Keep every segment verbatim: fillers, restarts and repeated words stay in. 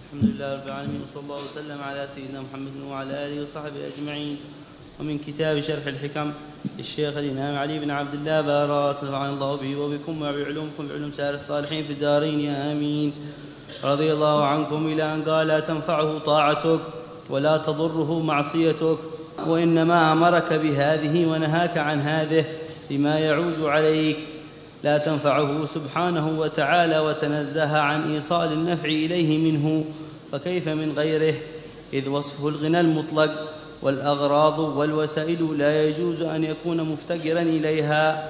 الحمد لله رب العالمين، وصلى الله وسلم على سيدنا محمد وعلى آله وصحبه أجمعين. ومن كتاب شرح الحكم للشيخ الإمام علي بن عبد الله باراس نفعنا الله به وبكم وبعلومكم بعلوم سائر الصالحين في الدارين يا آمين. رضي الله عنكم إلى أن قال: لا تنفعه طاعتك ولا تضره معصيتك، وإنما أمرك بهذه ونهاك عن هذه لما يعود عليك. لا تنفعه سبحانه وتعالى وتنزه عن إيصال النفع إليه منه، فكيف من غيره؟ إذ وصفه الغنى المطلق، والأغراض والوسائل لا يجوز أن يكون مفتقرا إليها.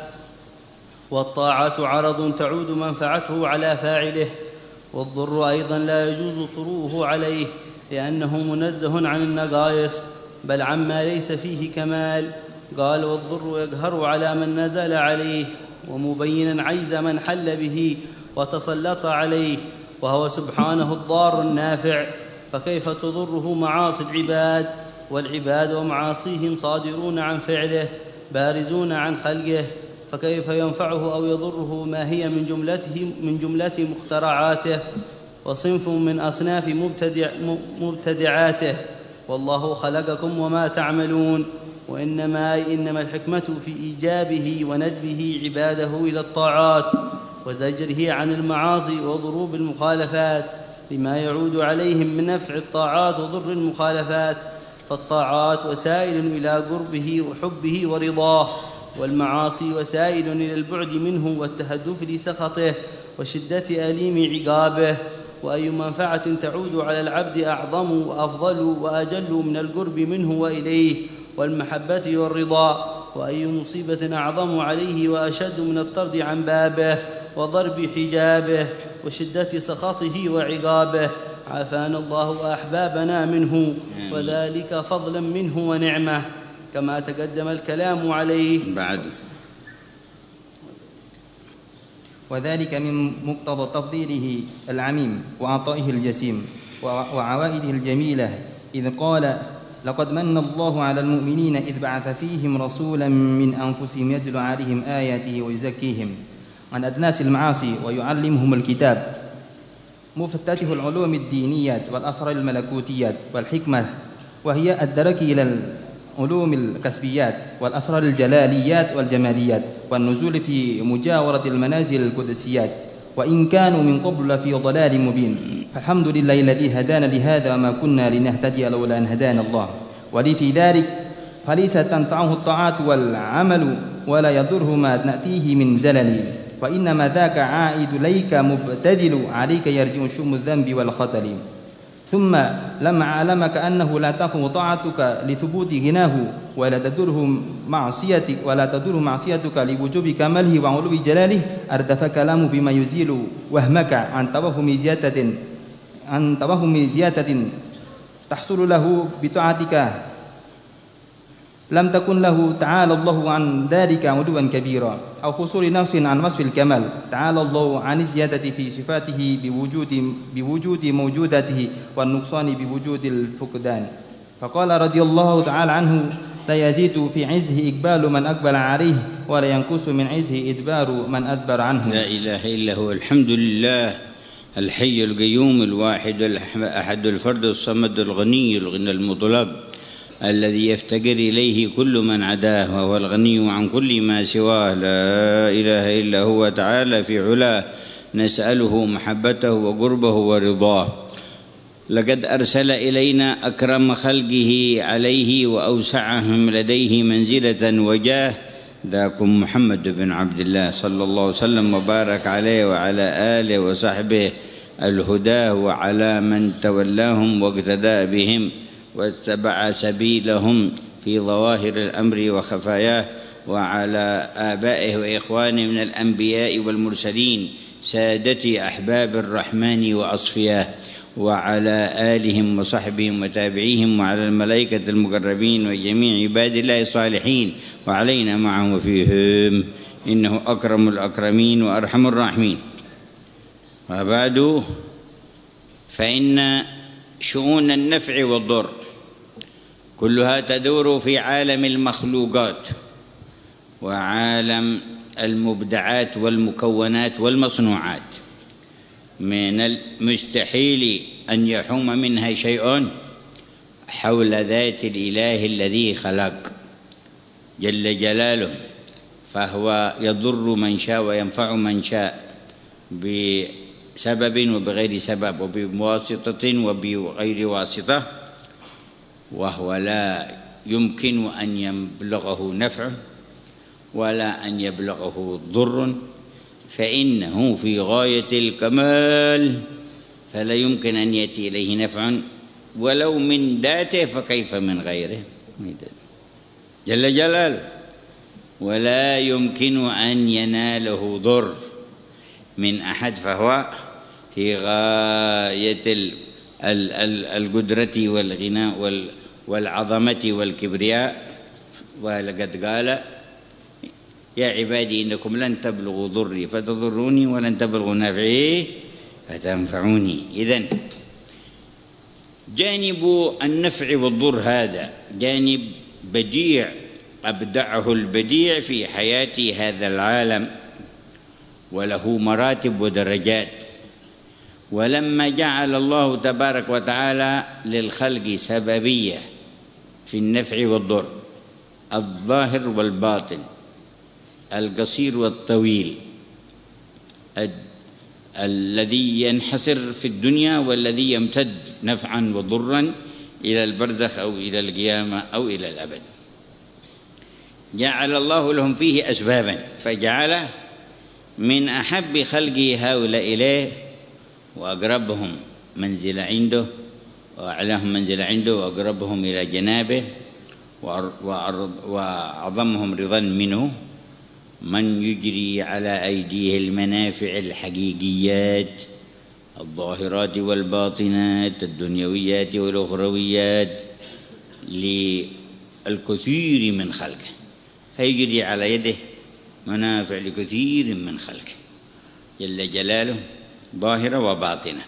والطاعة عرض تعود منفعته على فاعله، والضر أيضا لا يجوز طروه عليه، لأنه منزه عن النقائص بل عما ليس فيه كمال. قال: والضر يقهر على من نزل عليه، ومبينا عجز من حل به وتسلط عليه، وهو سبحانه الضار النافع. فكيف تضره معاصي العباد؟ والعباد ومعاصيهم صادرون عن فعله بارزون عن خلقه، فكيف ينفعه أو يضره ما هي من جملته من جملة مخترعاته وصنف من أصناف مبتدع مبتدعاته؟ والله خلقكم وما تعملون. وإنما إنما الحكمة في إيجابه وندبه عباده إلى الطاعات، وزجره عن المعاصي وضروب المخالفات لما يعود عليهم من نفع الطاعات وضر المخالفات. فالطاعات وسائل إلى قربه وحبه ورضاه، والمعاصي وسائل إلى البعد منه والتهدف لسخطه وشدة أليم عقابه. وأي منفعة تعود على العبد أعظم وأفضل وأجل من القرب منه وإليه والمحبة والرضا؟ وأي مصيبة أعظم عليه وأشد من الطرد عن بابه وضرب حجابه وشدة سخطه وعقابه؟ عافانا الله وأحبابنا منه، وذلك فضلا منه ونعمة، كما تقدم الكلام عليه بعد. وذلك من مقتضى تفضيله العميم وعطائه الجسيم وعوائده الجميلة، إذ قال: لقد من الله على المؤمنين إذ بعث فيهم رسولا من أنفسهم يتلو عليهم آياته ويزكيهم عن أدناس المعاصي ويعلمهم الكتاب. مفتتح العلوم الدينيات والأسرار الملكوتيات والحكمة، وهي الدرك إلى العلوم الكسبيات والأسرار الجلاليات والجماليات، والنزول في مجاورة المنازل القدسيات، وإن كانوا من قبل لفي ضلال مبين. فالحمد لله الذي هدانا لهذا وما كنا لنهتدي لولا أن هدانا الله. ولي في ذلك فليس تنفعه الطاعات والعمل ولا يضره ما نأتيه من زلل، وإنما ذاك عائد ليك مبتدل عليك يرجع شم الذنب والخطل. ثم لما علمك أنه لا تنفع طاعتك لثبوت غناه ولا تدره معصيتك ولا تدره معصيتك لوجوب كماله وعلو جلاله، أردف كلامه بما يزيل وهمك عن توهم زيادة عن توهم زيادة تحصل له بطاعتك لم تكن له تعالى الله عن ذلك علوا كبيرا، أو حصول نفس عن وصف الكمال تعالى الله عن الزيادة في صفاته بوجود بوجود موجوداته والنقصان بوجود الفقدان. فقال رضي الله تعالى عنه: لا يزيد في عزه إقبال من أقبل عليه، ولا ينقص من عزه إدبار من أدبر عنه. لا إله إلا هو. الحمد لله الحي القيوم الواحد الأحد الفرد الصمد الغني الغنى المطلق الذي يفتقر إليه كل من عداه، وهو الغني عن كل ما سواه. لا إله إلا هو تعالى في علاه، نسأله محبته وقربه ورضاه. لقد أرسل إلينا أكرم خلقه عليه وأوسعهم لديه منزلة وجاه، ذاكم محمد بن عبد الله صلى الله عليه وسلم وبارك عليه وعلى آله وصحبه الهداه، وعلى من تولاهم واقتدى بهم واتبع سبيلهم في ظواهر الأمر وخفاياه، وعلى آبائه وإخوانه من الأنبياء والمرسلين سادة أحباب الرحمن وأصفياه، وعلى آلهم وصحبهم وتابعيهم، وعلى الملائكة المقربين وجميع عباد الله الصالحين، وعلينا معهم وفيهم، إنه أكرم الأكرمين وأرحم الراحمين. وبعد، فإن شؤون النفع والضر كلها تدور في عالم المخلوقات وعالم المبدعات والمكونات والمصنوعات، من المستحيل أن يحوم منها شيء حول ذات الإله الذي خلق جل جلاله، فهو يضر من شاء وينفع من شاء بسبب وبغير سبب وبواسطة وبغير واسطة، وهو لا يمكن أن يبلغه نفع ولا أن يبلغه ضر، فإنه في غاية الكمال، فلا يمكن أن يأتي إليه نفع ولو من ذاته، فكيف من غيره جل جلاله. ولا يمكن أن يناله ضر من أحد، فهو في غاية القدرة والغنى والعظمة والكبرياء. ولقد قال يا عبادي إنكم لن تبلغوا ضري فتضروني ولن تبلغوا نفعي فتنفعوني. إذن جانب النفع والضر هذا جانب بديع أبدعه البديع في حياة هذا العالم، وله مراتب ودرجات. ولما جعل الله تبارك وتعالى للخلق سببية في النفع والضر، الظاهر والباطن، القصير والطويل، الذي ينحصر في الدنيا والذي يمتد نفعا وضرا إلى البرزخ أو إلى القيامة أو إلى الأبد، جعل الله لهم فيه أسبابا، فجعل من أحب خلقه هؤلاء إليه وأقربهم منزل عنده وأعلاهم منزل عنده وأقربهم إلى جنابه وأعظمهم رضا منه من يجري على أيديه المنافع الحقيقيات الظاهرات والباطنات الدنيويات والأخرويات للكثير من خلقه، فيجري على يده منافع لكثير من خلقه جل جلاله ظاهرة وباطنة،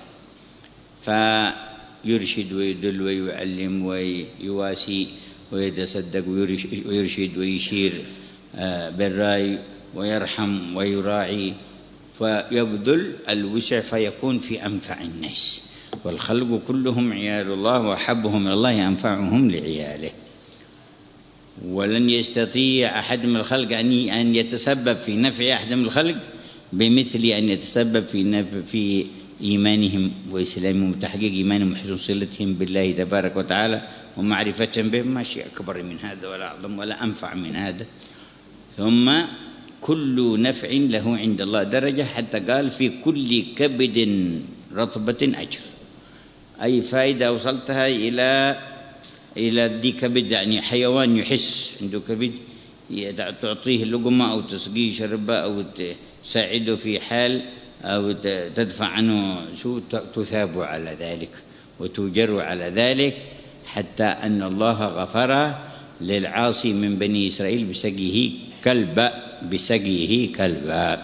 فيرشد ويدل ويعلم ويواسي ويتصدق ويرشد ويشير بالرأي ويرحم ويراعي، فيبذل الوسع فيكون في أنفع الناس. والخلق كلهم عيال الله، وأحبهم إلى الله أنفعهم لعياله. ولن يستطيع أحد من الخلق أن يتسبب في نفع أحد من الخلق بمثل أن يتسبب في في إيمانهم وإسلامهم وتحقيق إيمانهم وحسن صلتهم بالله تبارك وتعالى ومعرفتهم به، ما شيء أكبر من هذا ولا أعظم ولا أنفع من هذا. ثم كل نفع له عند الله درجة، حتى قال في كل كبد رطبة أجر، أي فائدة وصلتها إلى إلى دي كبد، يعني حيوان يحس عنده كبد تعطيه اللقمة أو تسقيه شربة أو تساعده في حال أو تدفع عنه سوء، تثاب على ذلك وتجر على ذلك، حتى أن الله غفر للعاصي من بني إسرائيل بسقيه كلبا بسقيه كلبا.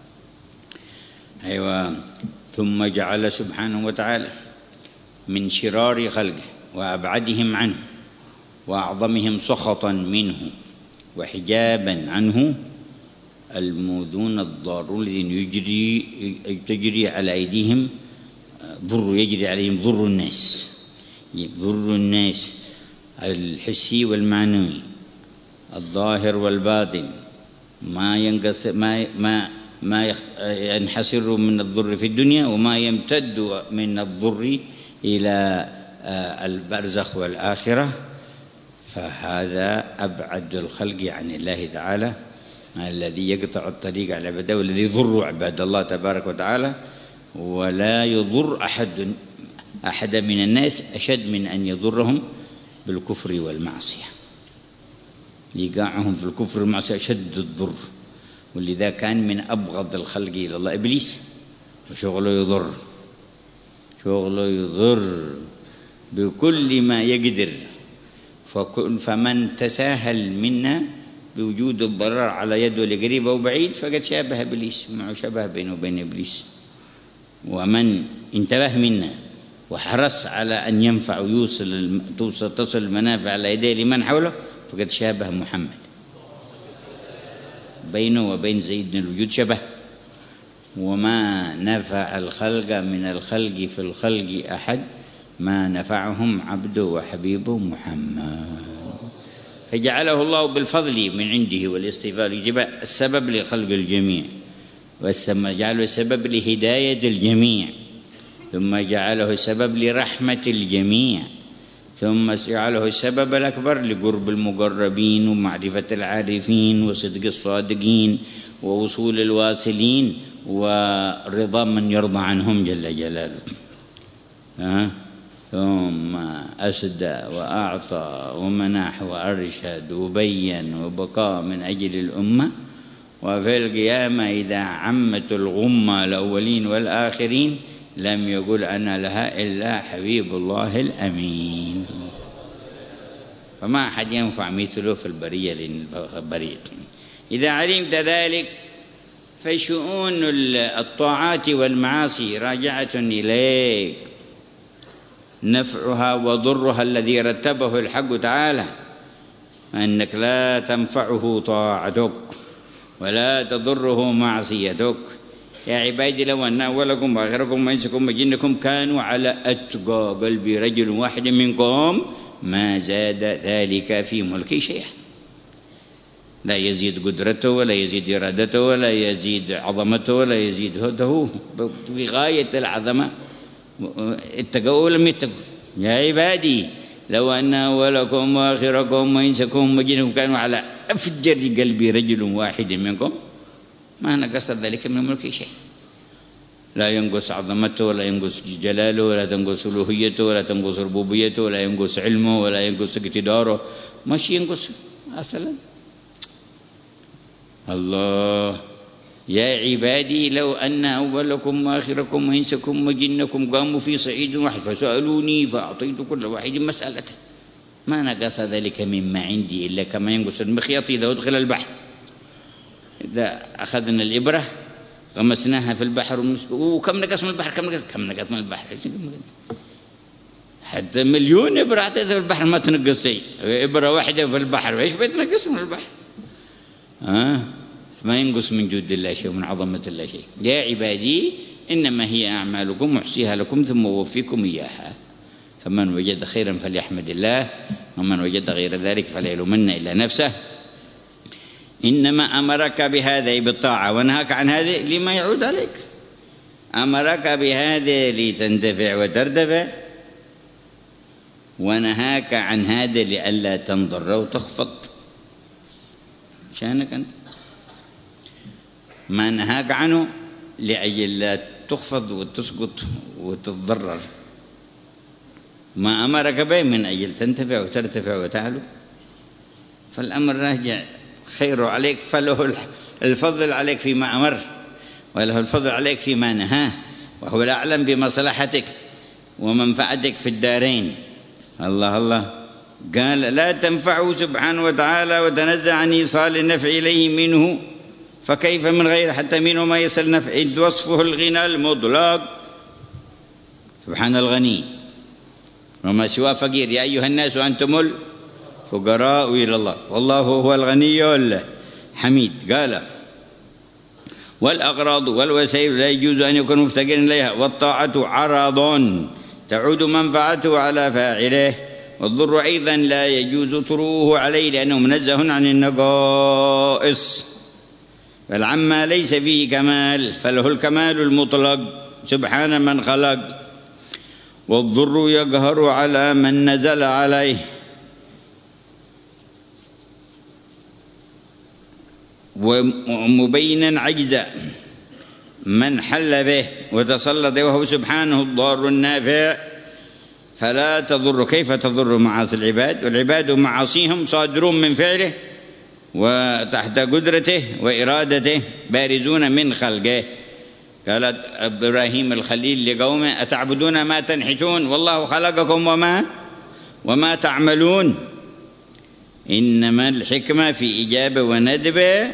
أيوة. ثم جعل سبحانه وتعالى من شرار خلقه وأبعدهم عنه وأعظمهم سخطا منه وحجابا عنه المؤذون الضارون الذين يجري تجري على أيديهم ضر يجري عليهم ضر الناس ضر الناس الحسي والمعنوي الظاهر والباطن، ما ينقص ما ما ما ينحصر من الضر في الدنيا وما يمتد من الضر إلى البرزخ والآخرة. فهذا أبعد الخلق عن الله تعالى، الذي يقطع الطريق على عباده والذي يضر عباد الله تبارك وتعالى، ولا يضر أحد أحد من الناس أشد من أن يضرهم بالكفر والمعصية. إيقاعهم في الكفر والمعصية أشد الضر، ولذا كان من أبغض الخلق إلى الله إبليس، وشغله يضر شغله يضر بكل ما يقدر. فمن تساهل منا بوجود الضرر على يده لقريب أو بعيد فقد شابه إبليس، معه شبه بينه وبين إبليس. ومن انتبه منا وحرص على أن ينفع ويوصل توصل تصل المنافع على يديه لمن حوله فقد شابه محمد، بينه وبين سيدنا الوجود شبه. وما نفع الخلق من الخلق في الخلق أحد ما نفعهم عبده وحبيبه محمد. فجعله الله بالفضل من عنده والاستغفار يجب السبب لخلق الجميع، ثم جعله سبب لهداية الجميع، ثم جعله سبب لرحمة الجميع، ثم جعله السبب الأكبر لقرب المقربين ومعرفة العارفين وصدق الصادقين ووصول الواصلين ورضا من يرضى عنهم جل جلاله. أه؟ ثم أسدى وأعطى ومنح وأرشد وبين وبقى من أجل الأمة. وفي القيامة إذا عمت الغمة الأولين والآخرين لم يقل أنا لها إلا حبيب الله الأمين. فما أحد ينفع مثله في البرية للبرية. إذا علمت ذلك فشؤون الطاعات والمعاصي راجعة إليك، نفعها وضرها الذي رتبه الحق تعالى، أنك لا تنفعه طاعتك ولا تضره معصيتك. يا عبادي لو أن أولكم وآخركم وإنسكم وجنكم كانوا على أتقى قلب رجل واحد منكم ما زاد ذلك في ملكي شيئا. لا يزيد قدرته ولا يزيد إرادته ولا يزيد عظمته ولا يزيد هده، في غاية العظمة. اتقوا ولم يتقوا. يا عبادي لو أن أولكم وآخركم وإنسكم وجنكم كانوا على أفجر قلب رجل واحد منكم ما نقص ذلك من ملكه شيء. لا ينقص عظمته ولا ينقص جلاله ولا تنقص ألوهيته ولا تنقص ربوبيته ولا ينقص علمه ولا ينقص اقتداره، مش ينقص أصلا. الله يا عبادي لو أن أولكم وآخركم وإنسكم وجنكم قاموا في صعيد واحد فسألوني فأعطيت كل واحد مسألته ما نقص ذلك مما عندي إلا كما ينقص المخيط إذا أدخل البحر. إذا أخذنا الإبرة غمسناها في البحر وكم نقص من البحر كم نقص كم نقص من البحر حتى مليون إبرة أعطيتها في البحر ما تنقص شيء. إبرة واحدة في البحر إيش بتنقص من البحر؟ آه ما ينقص من جود الله شيء ومن عظمة الله شيء. يا عبادي إنما هي أعمالكم أحصيها لكم ثم أوفيكم إياها، فمن وجد خيرا فليحمد الله ومن وجد غير ذلك فلا يلومن إلا نفسه. إنما أمرك بهذا بالطاعة ونهاك عن هذا لما يعود عليك. أمرك بهذا لتنتفع وترتفع، ونهاك عن هذا لئلا تنضر وتخفض شانك أنت. ما نهاك عنه لأجل لا تخفض وتسقط وتتضرر، ما أمرك به من أجل تنتفع وترتفع وتعلو. فالأمر راجع خير عليك، فله الفضل عليك فيما أمر وله الفضل عليك فيما نهاه، وهو الأعلم بمصلحتك ومنفعتك في الدارين. الله الله قال لا تنفعه سبحانه وتعالى وتنزه عن إيصال النفع إليه منه، فكيف من غير حتى منه ما يصل نفع. وصفه الغنى المطلق سبحان الغني وما سواه فقير. يا أيها الناس أنتم الفقراء إلى الله والله هو الغني الحميد. قال والأغراض والوسائل لا يجوز أن يكون مفتقرا إليها، والطاعة عرض تعود منفعته على فاعله، والضر أيضا لا يجوز طروه عليه لأنه منزه عن النقائص، بل عما ليس فيه كمال فله الكمال المطلق سبحان من خلق. والضر يقهر على من نزل عليه، ومبينا عجز من حل به وتسلط وهو سبحانه الضار النافع، فلا تضر. كيف تضر معاصي العباد؟ والعباد معاصيهم صادرون من فعله وتحت قدرته وإرادته بارزون من خلقه. قالت إبراهيم الخليل لقومه أتعبدون ما تنحتون والله خلقكم وما وما تعملون. إنما الحكمة في إجابة وندب،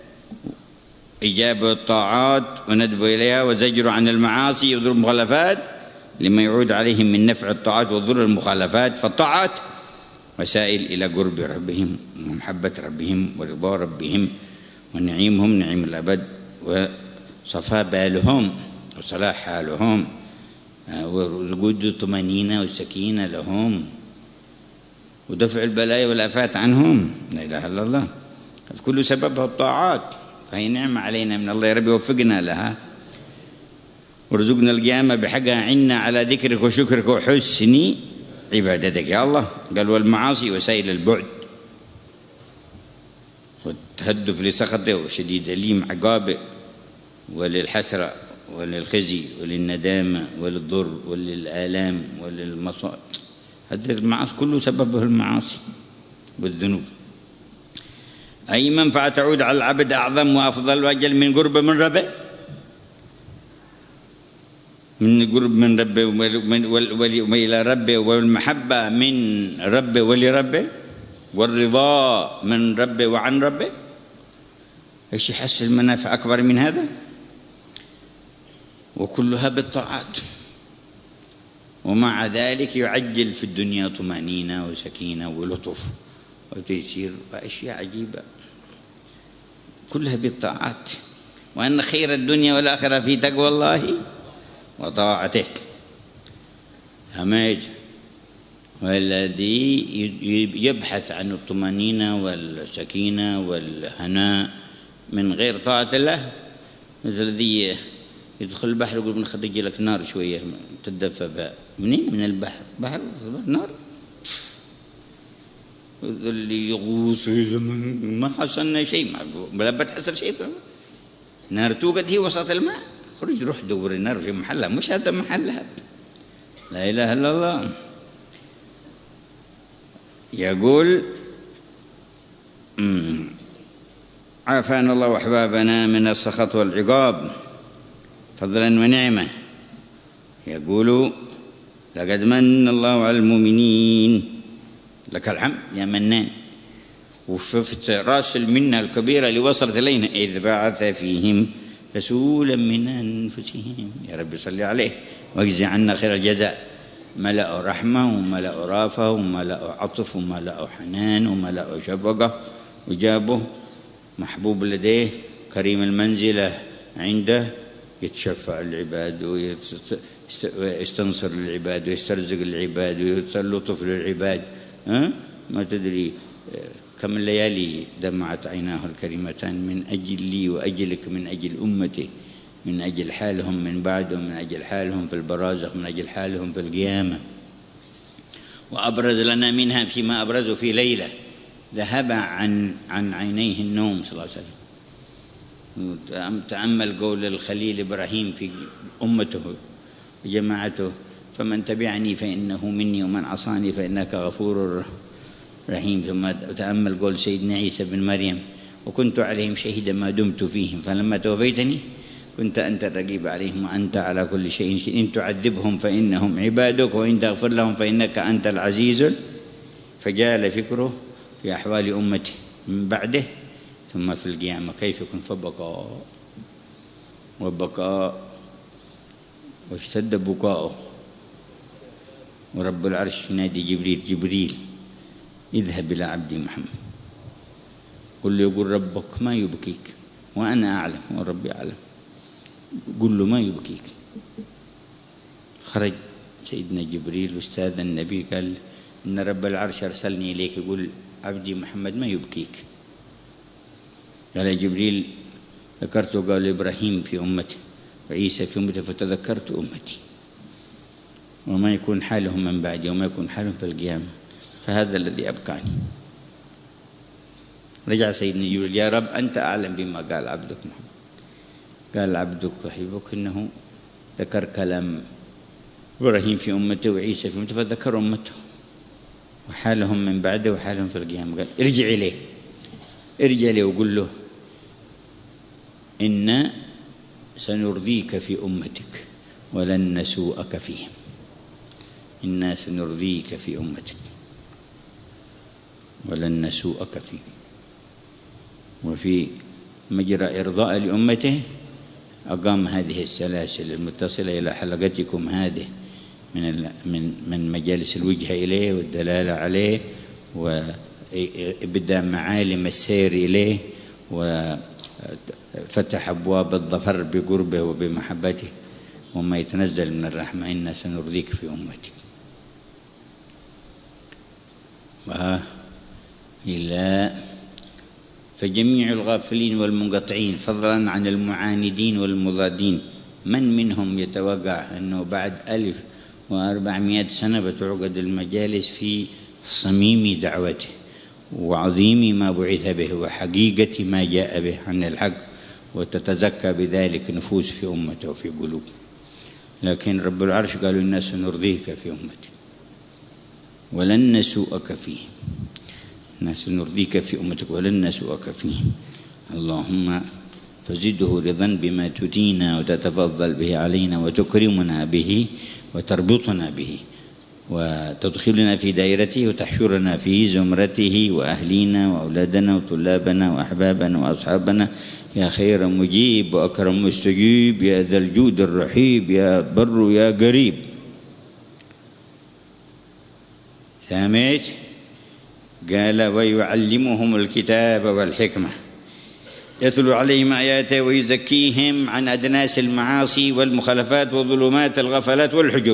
إجابة الطاعات وندب إليها، وزجر عن المعاصي وضر المخالفات لما يعود عليهم من نفع الطاعات وضر المخالفات. فالطاعات وسائل إلى قرب ربهم ومحبة ربهم ورضا ربهم ونعيمهم نعيم الأبد صفاء بالهم وصلاح حالهم ووجود الطمأنينة والسكينة لهم ودفع البلايا والآفات عنهم. لا إله إلا الله. كل سببها الطاعات، فهي نعمة علينا من الله. يا رب يوفقنا لها ورزقنا القيامة بحقها عنا على ذكرك وشكرك وحسن عبادتك يا الله. قال والمعاصي وسائل البعد والتهدف لسخطه وشديد أليم عقابه وللحسرة وللخزي وللندامة وللضر وللآلام وللمصائب. هذه المعاصي كله سببه المعاصي والذنوب. أي منفعة تعود على العبد أعظم وأفضل وأجل من قرب من ربه، من قرب من ربه وإلى ربه، والمحبة من ربه ولربه، والرضا من ربه وعن ربه. ايش يحصل منافع أكبر من هذا؟ وكلها بالطاعات. ومع ذلك يعجل في الدنيا طمأنينة وسكينة ولطف وتيسير وأشياء عجيبة كلها بالطاعات. وأن خير الدنيا والآخرة في تقوى الله وطاعته. هميج والذي يبحث عن الطمأنينة والسكينة والهناء من غير طاعة الله مثل الذي يدخل البحر يقول بنخرج لك نار شوية تدفى بها. منين؟ من البحر. بحر نار. اللي يغوص ما حصلنا شيء، ما بتحصل شيء. نار توقد هي وسط الماء. خرج روح دور النار في محلها، مش هذا محلها. لا إله إلا الله. يقول عافانا الله وأحبابنا من السخط والعقاب فضلا ونعمة. يقول لقد من الله على المؤمنين، لك الحمد يا منان. وشفت راس المنة الكبيرة اللي وصلت إلينا إذ بعث فيهم رسولا من أنفسهم. يا رب صل عليه واجزي عنا خير الجزاء. ملأ رحمة وملأ رافة وملأ عطف وملأ حنان وملأ شفقة، وجابه محبوب لديه كريم المنزلة عنده، يتشفع العباد ويستنصر العباد ويسترزق العباد ويلطف للعباد. ها؟ ما تدري كم الليالي دمعت عيناه الكريمتان من أجلي وأجلك، من أجل أمته، من أجل حالهم من بعده، من أجل حالهم في البرازخ، من أجل حالهم في القيامة. وأبرز لنا منها فيما أبرزه في ليلة ذهب عن عن عينيه النوم صلى الله عليه وسلم. تأمل قول الخليل إبراهيم في أمته وجماعته: فمن تبعني فإنه مني ومن عصاني فإنك غفور رحيم. ثم تأمل قول سيدنا عيسى بن مريم: وكنت عليهم شهيدا ما دمت فيهم فلما توفيتني كنت أنت الرقيب عليهم وأنت على كل شيء. إن تعذبهم فإنهم عبادك وإن تغفر لهم فإنك أنت العزيز. فجال فكره في أحوال أمته من بعده ثم في القيامة كيف يكون فبكاء وبكاء واشتد بكاؤه. ورب العرش ينادي جبريل: جبريل اذهب إلى عبدي محمد قل له يقول ربك ما يبكيك وأنا أعلم وربي أعلم. قل له ما يبكيك. خرج سيدنا جبريل أستاذ النبي قال: إن رب العرش أرسلني إليك يقول عبدي محمد ما يبكيك. قال يا جبريل ذكرت قال إبراهيم في أمتي وعيسى في أمتي فتذكرت أمتي وما يكون حالهم من بعدي وما يكون حالهم في القيامة، فهذا الذي أبكاني. رجع سيدنا جبريل: يا رب أنت أعلم بما قال عبدك محمد. قال عبدك وحبك إنه ذكر كلام إبراهيم في أمته وعيسى في أمته فذكر أمته وحالهم من بعده وحالهم في القيامة. قال ارجع إليه ارجع إليه وقل له إن سنرضيك في أمتك ولن نسوءك فيهم. إنا سنرضيك في أمتك ولن نسوءك فيهم. وفي مجرى إرضاء لأمته أقام هذه السلاسل المتصلة إلى حلقتكم هذه من من من مجالس الوجهة إليه والدلالة عليه وإبداء معالم السير إليه فتح أبواب الظفر بقربه وبمحبته، وما يتنزل من الرحمة: إنا سنرضيك في أمتك. وإلى فجميع الغافلين والمنقطعين فضلا عن المعاندين والمضادين، من منهم يتوقع أنه بعد ألف وأربعمائة سنة بتعقد المجالس في صميم دعوته وعظيم ما بعث به وحقيقة ما جاء به عن الحق، وتتزكى بذلك نفوس في أمته وفي قلوب. لكن رب العرش قالوا: إنا سنرضيك في أمتك ولن نسوءك فيه. إنا سنرضيك في أمتك ولن نسوءك فيه. اللهم فزده رضا بما تدينا وتتفضل به علينا وتكرمنا به وتربطنا به وتدخلنا في دائرته وتحشرنا في زمرته وأهلينا وأولادنا وطلابنا وأحبابنا وأصحابنا، يا خير مجيب وأكرم مستجيب، يا ذا الجود الرحيب، يا بر يا قريب. سامعت؟ قال: ويعلمهم الكتاب والحكمة، يتلو عليهم آياته ويزكيهم عن أدناس المعاصي والمخالفات وظلمات الغفلات والحجب.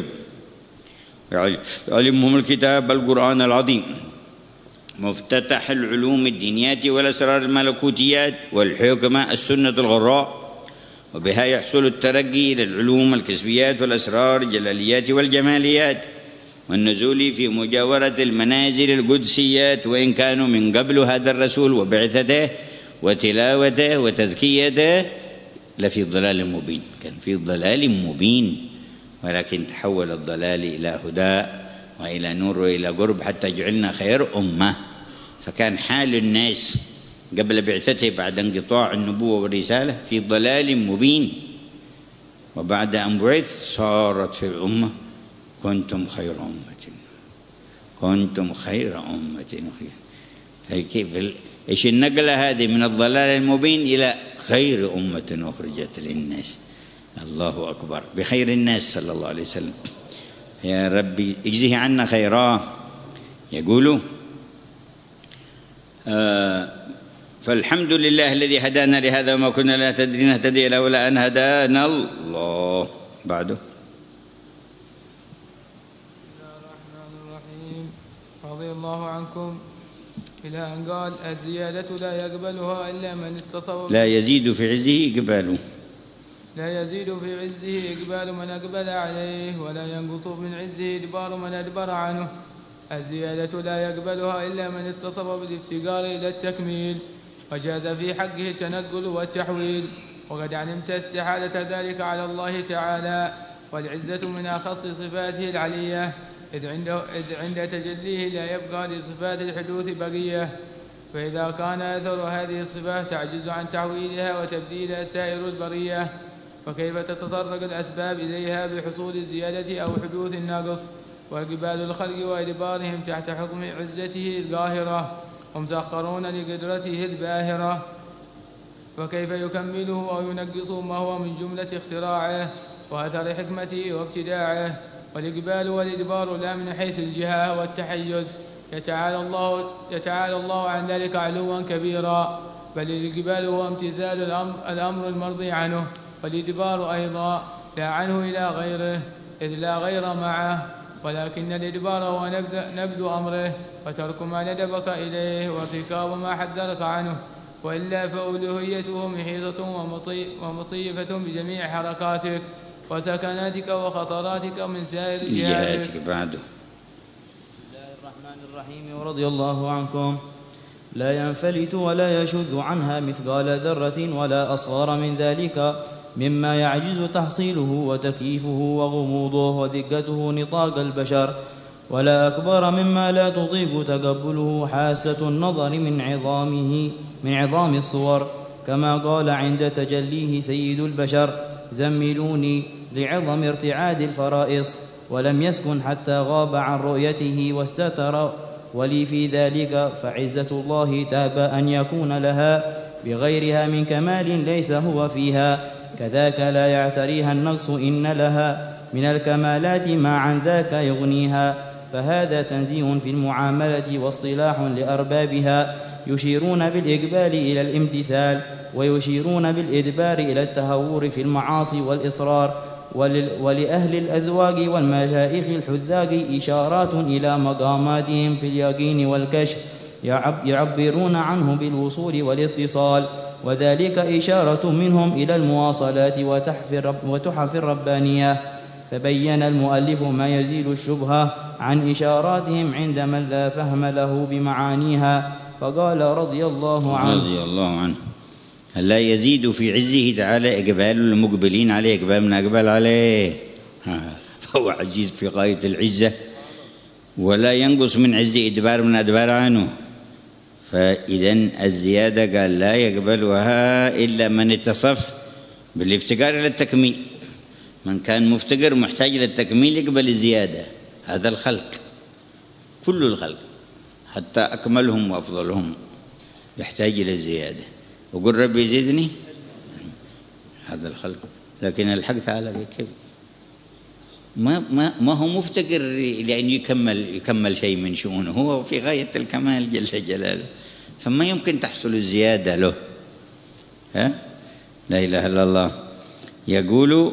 يعلمهم الكتاب القرآن العظيم مفتتح العلوم الدينيات والأسرار الملكوتيات، والحكمة السنة الغراء، وبها يحصل الترقي إلى العلوم الكسبيات والأسرار الجلاليات والجماليات، والنزول في مجاورة المنازل القدسيات، وإن كانوا من قبل هذا الرسول وبعثته وتلاوته وتزكيته لفي ضلال مبين. كان في ضلال مبين، ولكن تحول الضلال إلى هدى وإلى نور وإلى قرب حتى جعلنا خير أمة. فكان حال الناس قبل بعثته بعد انقطاع النبوة والرسالة في ضلال مبين، وبعد أن بعث صارت في الأمة كنتم خير أمة، كنتم خير أمة. فكيف إيش النقلة هذه من الضلال المبين إلى خير أمة أخرجت للناس؟ الله أكبر، بخير الناس صلى الله عليه وسلم. يا ربي اجزه عنا خيرا. يقولوا آه فالحمد لله الذي هدانا لهذا وما كنا لنهتدي نهتدي لولا أن هدانا الله. بعده رضي الله عنكم إلى أن قال: الزيادة لا يقبلها إلا من اتصف، لا يزيد في عزه إقباله، لا يزيد في عزه إقبال من أقبل عليه، ولا ينقص من عزه إدبار من أدبر عنه. الزيادة لا يقبلها إلا من اتصف بالافتقار إلى التكميل، وجاز في حقه التنقل والتحويل، وقد علمت استحالة ذلك على الله تعالى، والعزة من أخص صفاته العلية، إذ عند, إذ عند تجليه لا يبقى لصفات الحدوث بقية. فإذا كان أثر هذه الصفات تعجز عن تحويلها وتبديلها سائر البرية، فكيف تتطرق الأسباب إليها بحصول الزيادة أو حدوث النقص؟ وإقبال الخلق وإدبارهم تحت حكم عزته القاهرة، ومسخرون لقدرته الباهرة، وكيف يكمله أو ينقص ما هو من جملة اختراعه وأثر حكمته وابتداعه؟ والإقبال والإدبار لا من حيث الجهة والتحيز، يتعالى الله, يتعالى الله عن ذلك علوا كبيرا، بل الإقبال هو امتثال الأمر, الأمر المرضي عنه، والإدبار أيضا لا عنه إلى غيره، إذ لا غير معه، ولكن الإدبار هو نبذ أمره وترك ما ندبك إليه وارتكاب ما حذرك عنه، وإلا فألوهيته محيطة ومطيفة بجميع حركاتك وسكناتك وخطراتك من سائر جهاتك. بعده بسم الله الرحمن الرحيم. ورضي الله عنكم: لا ينفلت ولا يشذ عنها مثقال ذرة ولا أصغر من ذلك مما يعجز تحصيله وتكييفه وغموضه ودقته نطاق البشر، ولا أكبر مما لا تطيق تقبله حاسة النظر من عظامه من عظام الصور، كما قال عند تجليه سيد البشر: زملوني، لعظم ارتعاد الفرائص، ولم يسكن حتى غاب عن رؤيته واستتر، ولي في ذلك فعزة الله تاب أن يكون لها بغيرها من كمال ليس هو فيها، كذاك لا يعتريها النقص إن لها من الكمالات ما عن ذاك يغنيها، فهذا تنزيه في المعاملة واصطلاح لأربابها، يشيرون بالإقبال إلى الامتثال، ويشيرون بالإدبار إلى التهور في المعاصي والإصرار. ولأهل الأذواق والمشايخ الحذاق إشارات إلى مقاماتهم في اليقين والكشف يعبرون عنه بالوصول والاتصال، وذلك إشارة منهم إلى المواصلات وتحف الربانية. فبين المؤلف ما يزيل الشبهة عن إشاراتهم عند من لا فهم له بمعانيها، فقال رضي الله عنه رضي الله عنه: لا يزيد في عزه تعالى إقبال المقبلين عليه إقبال من أقبل عليه، فهو عزيز في غاية العزة، ولا ينقص من عزه إدبار من أدبار عنه. فإذن الزيادة قال لا يقبلها إلا من اتصف بالافتقار إلى التكميل. من كان مفتقر محتاج إلى التكميل يقبل الزيادة، هذا الخلق كل الخلق حتى أكملهم وأفضلهم يحتاج إلى الزيادة، وقل ربي زدني، هذا الخلق. لكن الحق تعالى كيف ما ما ما هو مفتقر لأن يكمل يكمل شيء من شؤونه، هو في غاية الكمال جل جلاله، فما يمكن تحصل الزيادة له. ها؟ لا إله إلا الله. يقول: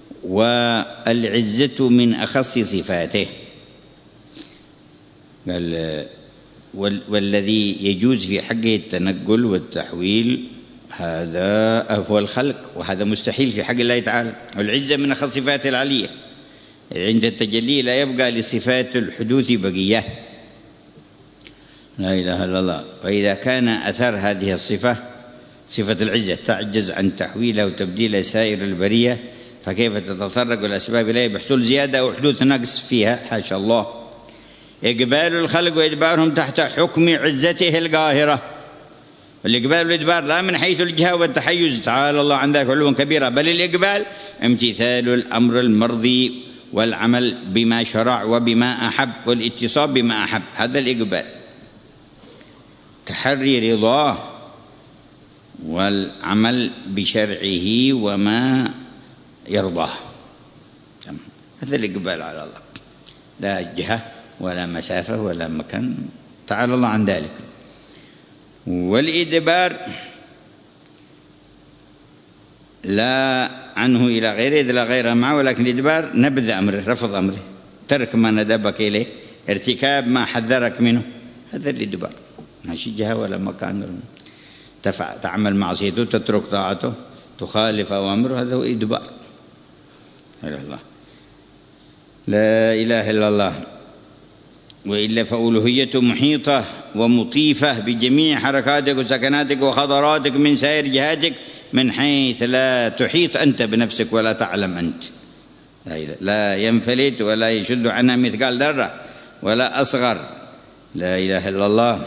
والعزة من أخص صفاته. قال: والذي يجوز في حقه التنقل والتحويل هذا هو الخلق، وهذا مستحيل في حق الله تعالى. والعزة من أخص صفاته العلية، عند التجلي لا يبقى لصفات الحدوث بقية. لا إله إلا الله. وإذا كان أثر هذه الصفة صفة العزة تعجز عن تحويلها وتبديل سائر البرية، فكيف تتطرق الأسباب إليه بحصول زيادة أو حدوث نقص فيها؟ حاشا الله. إقبال الخلق وإدبارهم تحت حكم عزته القاهرة. الإقبال والإدبار لا من حيث الجهة والتحيز، تعالى الله عن ذلك علوا كبيرا، بل الإقبال امتثال الأمر المرضي والعمل بما شرع وبما أحب والاتصاب بما أحب، هذا الإقبال. تحري رضاه والعمل بشرعه وما يرضاه، هذا الإقبال على الله، لا جهة ولا مسافة ولا مكان، تعالى الله عن ذلك. والإدبار لا عنه إلى غيره إذ لا غير معه، ولكن الإدبار نبذ أمره، رفض أمره، ترك ما ندبك إليه، ارتكاب ما حذرك منه، هذا الإدبار. ماشي جهة ولا مكان، تعمل معصيته تترك طاعته تخالف أوامره، هذا هو إدبار. الله لا إله إلا الله. وإلا فألوهيته محيطة ومطيفة بجميع حركاتك وسكناتك وخطراتك من سائر جهاتك من حيث لا تحيط أنت بنفسك ولا تعلم أنت. لا ينفلت ولا يشد عنها مثقال ذرة ولا أصغر. لا إله إلا الله.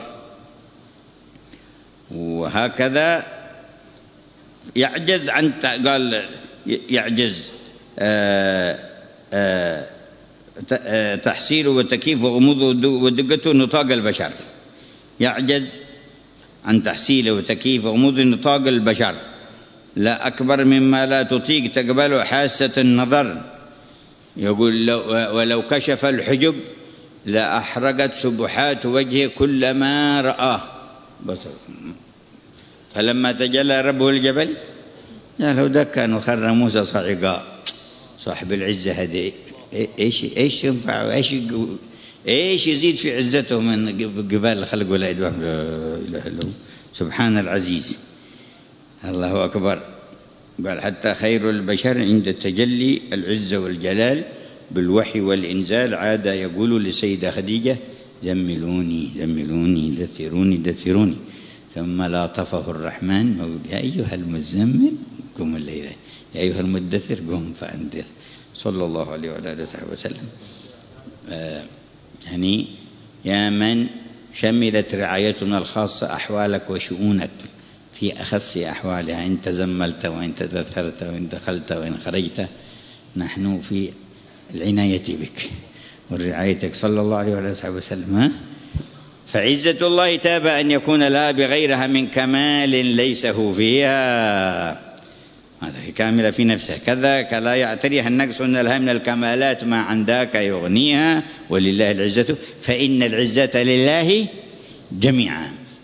وهكذا يعجز عن قال يعجز آآ آآ تحصيله وتكييفه وغموضه ودقته نطاق البشر، يعجز عن تحصيله وتكييفه وغموضه نطاق البشر، لا أكبر مما لا تطيق تقبله حاسة النظر. يقول لو ولو كشف الحجب لأحرقت سبحات وجهه كلما رآه بصر. فلما تجلى ربه الجبل يا لو دكا وخر موسى صعقا. صاحب العزة هذه ايش ايش ينفع ايش ايش يزيد في عزته من جبال الخلق ولا ادوار؟ لا اله الا هو سبحان العزيز. الله اكبر. بل حتى خير البشر عند التجلي العزة والجلال بالوحي والإنزال عاد يقول لسيدة خديجة: زملوني زملوني دثروني دثروني. ثم لاطفه الرحمن يقول: يا أيها المزمل قم الليل، يا أيها المدثر قم فأنذر. صلى الله عليه وعلى آله وصحبه وسلم. آه يعني يا من شملت رعايتنا الخاصة أحوالك وشؤونك في أخص أحوالها، إن تزملت وإن تدثرت وإن دخلت وإن خرجت، نحن في العناية بك ورعايتك صلى الله عليه وعلى آله وسلم. ها؟ فعزة الله تاب أن يكون لها بغيرها من كمال ليس هو فيها، هذه كاملة في نفسها، كذاك لا يعتريها النقص من لها من الكمالات ما عندك يغنيها. ولله العزة، فإن العزة لله جميعا.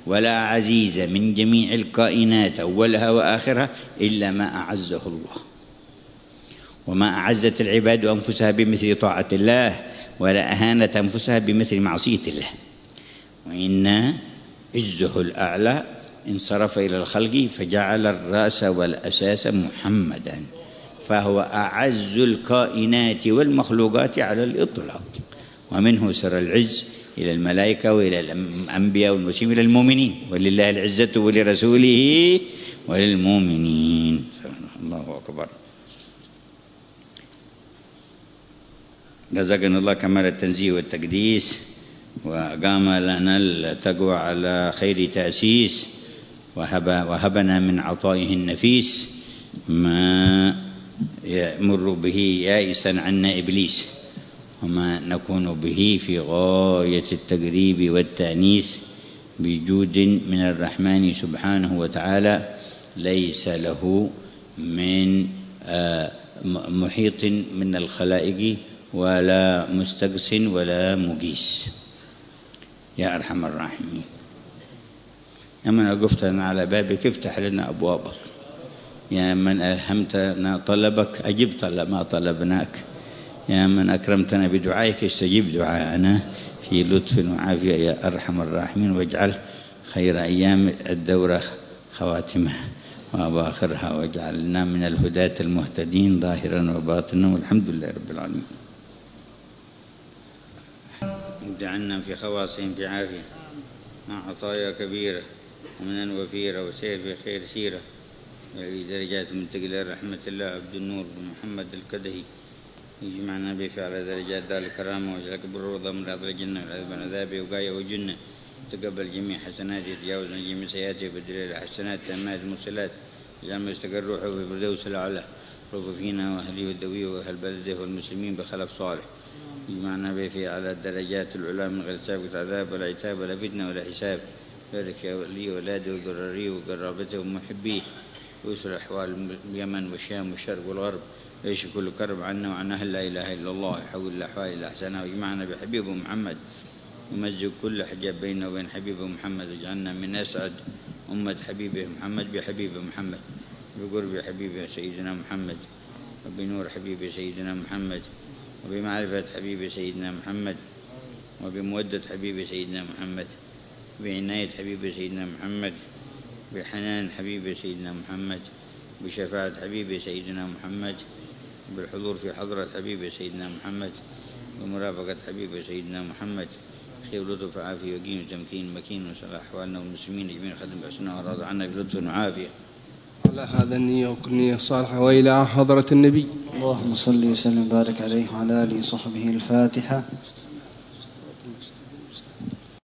ولا عزيز من جميع الكائنات أولها وآخرها إلا ما أعزه الله، وما أعزت العباد أنفسها بمثل طاعة الله، ولا أهانت أنفسها بمثل معصية الله. وإن عزه الأعلى انصرف إلى الخلق فجعل الرأس والأساس محمدا، فهو أعز الكائنات والمخلوقات على الإطلاق. ومنه سر العز إلى الملائكة وإلى الأنبياء والمرسلين إلى المؤمنين، ولله العزة ولرسوله وللمؤمنين. الله أكبر. رزقنا الله كمال التنزيه والتقديس، وقام لنا التقوى على خير تأسيس، وهب وهبنا من عطائه النفيس ما يمر به يائسا عنا إبليس، وما نكون به في غاية التقريب والتأنيس بجود من الرحمن سبحانه وتعالى ليس له من محيط من الخلائق ولا مستقس ولا مقيس. يا أرحم الراحمين، يا من أقفتنا على بابك افتح لنا أبوابك، يا من ألهمتنا طلبك أجب طلب ما طلبناك، يا من أكرمتنا بدعائك استجب دعاءنا في لطف وعافية يا أرحم الراحمين. واجعل خير أيام الدورة خواتمها وأواخرها، واجعلنا من الهداة المهتدين ظاهرا وباطنا، والحمد لله رب العالمين. اجعلنا في خواصهم في عافية مع عطايا كبيرة ومنن وفيرة وسير في خير سيرة، وفي درجات من تقل رحمة الله عبد النور بن محمد الكدهي يجمعنا به على درجات دار الكرامة، واجعلك بالروضة من رياض الجنة والعذاب عن عذابه وقاية وجنة. تقبل جميع حسناته، تجاوز عن جميع سيئاته، بدل الحسنات تامات المرسلات، اجعل ما يستقر روحه في الفردوس الأعلى. رف فينا وأهلي والدوي وأهل بلده والمسلمين بخلف صالح، يجمعنا به في على الدرجات العلى من غير سابقة عذاب ولا عتاب ولا فتنة ولا حساب. بارك يا ولي ولاده وذراريه وقرابته ومحبيه، ويسر أحوال اليمن والشام والشرق والغرب، ويشفي كل كرب عنا وعن أهل لا إله إلا الله، يحول الأحوال إلى أحسنها، ويجمعنا بحبيبه محمد، ويمزق كل حجاب بيننا وبين حبيبه محمد، واجعلنا من أسعد أمة حبيبه محمد بحبيبه محمد، بقرب حبيبه سيدنا محمد، وبنور حبيبه سيدنا محمد، وبمعرفة حبيبه سيدنا محمد، وبمودة حبيبه سيدنا محمد، بعناية حبيبه سيدنا محمد، بحنان حبيبه سيدنا محمد، بشفاعة حبيبه سيدنا محمد، بالحضور في حضرة حبيبه سيدنا محمد، ومرافقة حبيبه سيدنا محمد. خير لطف عافية وقيم وتمكين مكين، وصلح أحوالنا والمسلمين جميعا خدم بحسنها وراض عنا بلطف وعافية. على هذا النية وكل نية صالحة، وإلى حضرة النبي. اللهم صل وسلم وبارك عليه وعلى آله وصحبه. الفاتحة.